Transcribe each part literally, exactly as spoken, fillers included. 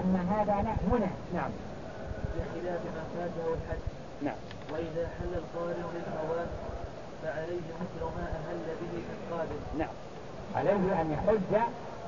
أن هذا لا منع. نعم. بخلاف ما فاته الحج. نعم. وإذا حل القارن للطواف فعليه مثل ما أهل به من قابل. نعم. عليه أن يحج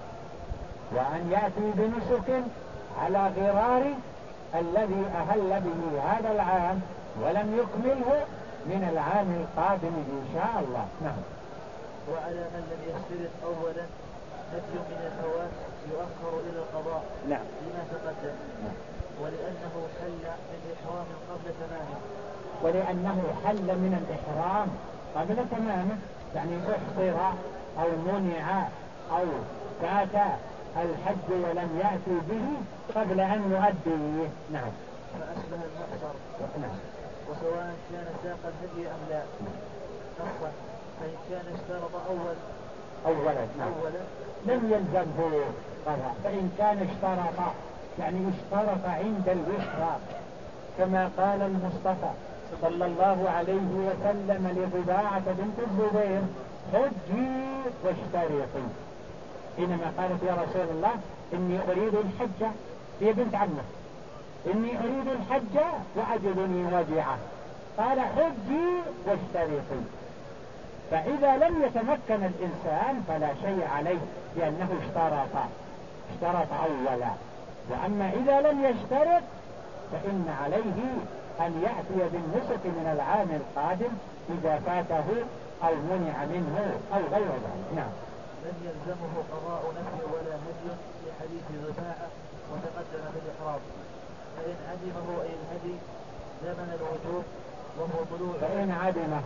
وأن يأتي بنسك على غرار الذي أهل به هذا العام ولم يكمله من العام القادم إن شاء الله. نعم. وعلى من لم يشترط أولا نفي من الفوات يؤخر إلى القضاء. نعم. لما تقدم. نعم. ولأنه حل من إحرام قبل تمامه. ولأنه حل من الإحرام قبل تمامه، يعني احصر أو منع أو فات الحج ولم يأتي به قبل أن يؤديه. نعم. فأشبه المحصر. نعم. وسواء كان ساق الهدي أم لا نصا، فإن كان اشترط أول أولا نعم. أولا لم يلزمه قضاء، فإن كان اشترط يعني اشترط عند الإحرام كما قال المصطفى صلى الله عليه وسلم لرباعة بنت الزبير حجي واشترطي، حينما قالت يا رسول الله إني أريد الحج، هي بنت عمه، إني أريد الحج وأجدني وجعة، قال حجي واشترطي. فإذا لم يتمكن الإنسان فلا شيء عليه لأنه اشترط اشترط أولا. وأما إذا لم يشترط فإن عليه أن يأتي بالنسك من العام القادم إذا فاته أو منع منه أو غير ذلك. نعم. لم يلزمه قضاء نفي ولا هدي في حديث رفاعة وتقدم بالإحرام. فإن عدمه أي الهدي زمن الوجوب وهو طلوع. فإن عدمه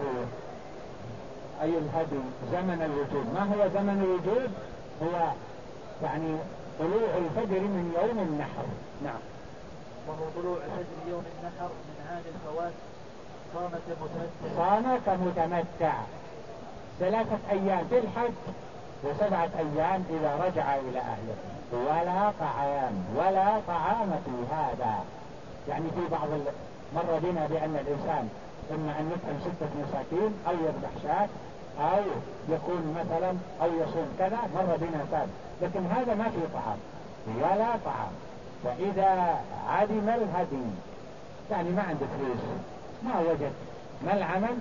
أي الهدي زمن الوجوب. ما هو زمن الوجوب؟ هو يعني طلوع الفجر من يوم النحر. نعم. وهو طلوع فجر يوم النحر من عام الفوات صام كمتمتع. صام كمتمتع ثلاثة أيام في الحج وسبعة أيام إذا رجع إلى أهله، ولا طعام ولا طعام في هذا. يعني في بعض مر بنا بأن الإنسان إما أن يطعم ستة مساكين أو يذبح شاة أو يكون مثلا أو يصوم كذا، مر بنا ثابت، لكن هذا ما فيه طعام ولا طعام. فإذا عدم الهدي يعني ما عنده فلوس، ما وجد ما العمل،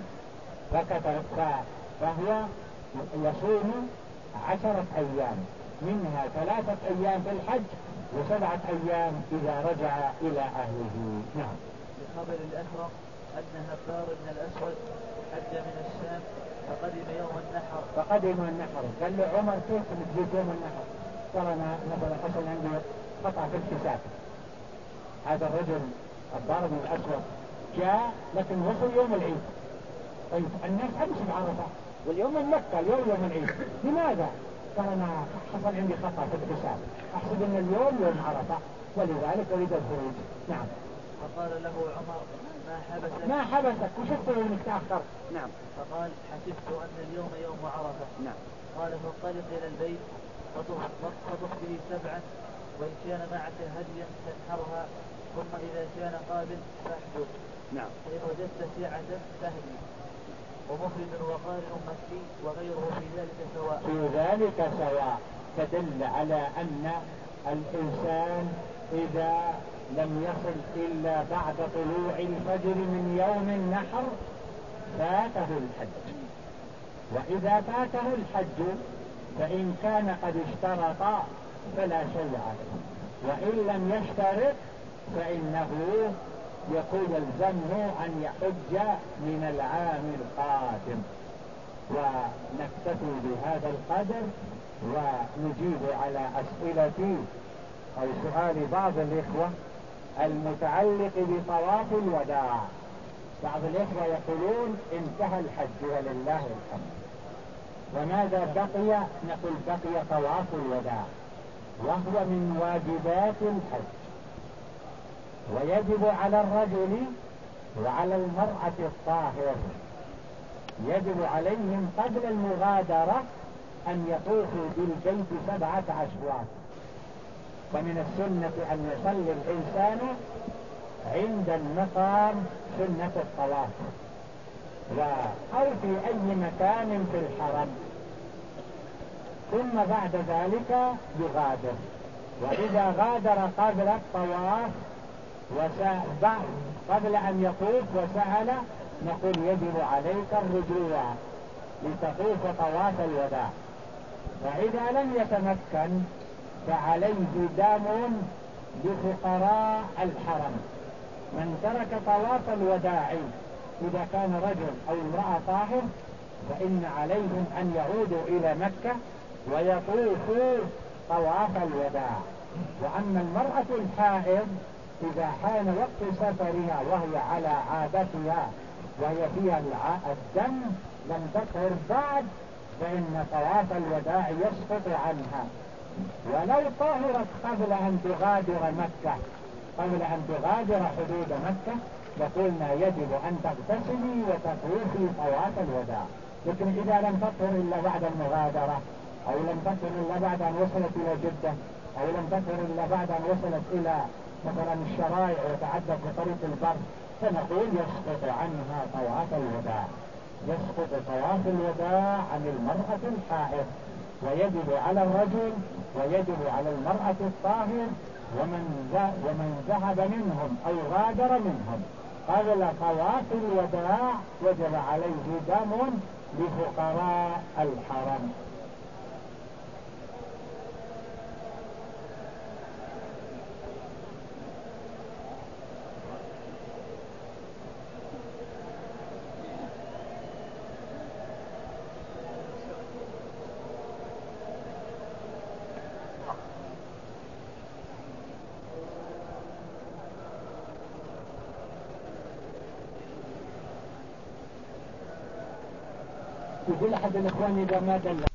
فهو يصوم عشرة أيام، منها ثلاثة أيام في الحج وسبعة أيام إذا رجع إلى أهله. نعم. بخبر الأكرم أن هبار بن الأسود حج من الشام فقدم يوم النحر. فقدم النحر قال له عمر كيف نجيب يوم النحر؟ قال أنا مثلا حصل عندي قطع في الحساب. هذا الرجل هبار بن الأسود جاء لكن وصل يوم العيد. طيب الناس أمشي بعرفة واليوم من مكة اليوم يوم العيد، لماذا؟ قال أنا حصل عندي خطأ في الحساب، أحسب أن اليوم يوم عرفة ولذلك أريد الخروج. نعم. فقال له عمر ما حبسك ما حبسك وشفت انك تأخر؟ نعم. فقال حسبت أن اليوم يوم عرفة. نعم. قال فانطلق إلى البيت فطف به سبعا وإن كان معك هديا تنحرها ثم إذا كان قابل فاحجر. نعم. فإن وجدت سعة فهدي. ومفرد وقارئ مكي وغيره في ذلك سواء. في ذلك سواء تدل على أن الإنسان إذا لم يصل إلا بعد طلوع الفجر من يوم النحر فاته الحج. وإذا فاته الحج فإن كان قد اشترط فلا شيء عليه، وإن لم يشترط فإنه يقول يلزمه أن يحج من العام القادم. ونكتفي بهذا القدر ونجيب على أسئلة أو سؤال بعض الإخوة المتعلق بطواف الوداع. بعض الإخوة يقولون انتهى الحج ولله الحمد، وماذا بقي؟ نقول بقي طواف الوداع وهو من واجبات الحج، ويجب على الرجل وعلى المرأة الطاهر يجب عليهم قبل المغادرة أن يطوفوا بالبيت سبعة أشواط. ومن السنة أن يصلي الإنسان عند المقام سنة الطواف أو في أي مكان في الحرم، ثم بعد ذلك يغادر. وإذا غادر قبل الطواف وسأل قبل أن يطوف وسأل نقول يجب عليك الرجوع لتطوف طواف الوداع. وإذا لم يتمكن فعليه دم لفقراء الحرم. من ترك طواف الوداع إذا كان رجل أو امرأة طاهر فإن عليهم أن يعودوا إلى مكة ويطوفوا طواف الوداع. وأما المرأة الحائض إذا حان وقت سفرها وهي على عادتها وهي فيها الدم لم تطهر بعد فإن طواف الوداع يسقط عنها. ولو طهرت قبل أن تغادر مكة قبل أن تغادر حدود مكة لقلنا يجب أن تغتسلي وتطوفي طواف الوداع. لكن إذا لم تطهر إلا بعد المغادرة أو لم تطهر إلا بعد أن وصلت إلى جدة أو لم تطهر إلا بعد أن وصلت إلى مثلا الشرائع وتعدت بطريق البر فنقول يسقط عنها طواف الوداع. يسقط طواف الوداع عن المرأة الحائض ويجب على الرجل ويجب على المرأة الطاهر ومن ومن ذهب منهم أو غادر منهم قبل طواف الوداع وجب عليه دم لفقراء الحرم. يقول أحد الإخوان إذا ما دل